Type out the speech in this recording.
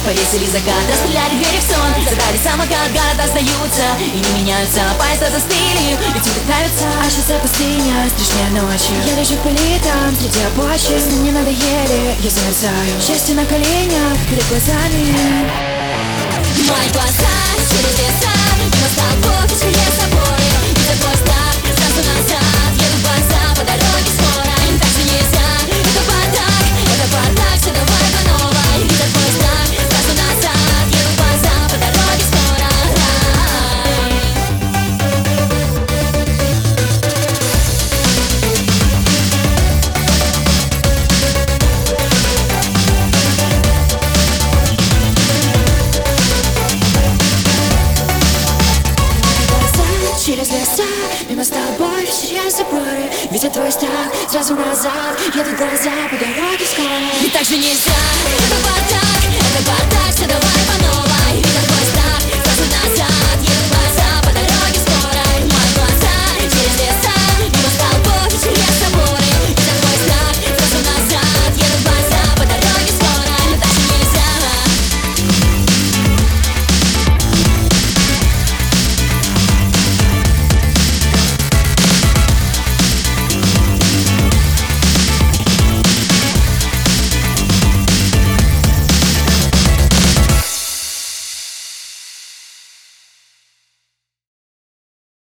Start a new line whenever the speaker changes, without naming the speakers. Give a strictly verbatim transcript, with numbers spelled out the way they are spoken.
Повесили закат, расстреляли двери в сон. Забрали самокат, города сдаются и не меняются, поезда застыли, люди пытаются.
А сейчас за пустыня, страшнее ночью. Я лежу в пыли там, среди обочин. Сны мне надоели, я замерзаю. Счастье на коленях, перед глазами.
Мои глаза через леса, мимо столбов и через заборы. Видят твой страх, сразу назад. Едут глаза по дороге скоро. Им так же нельзя, это бардак, это бардак, все давай по новой. Видят твой страх, сразу назад. Едут глаза по дороге скоро.
Через леса, мимо столбов, через заборы. Видят твой страх, сразу назад. Едут глаза по дороге скоро.
И так же нельзя, это бардак, это бардак, все давай.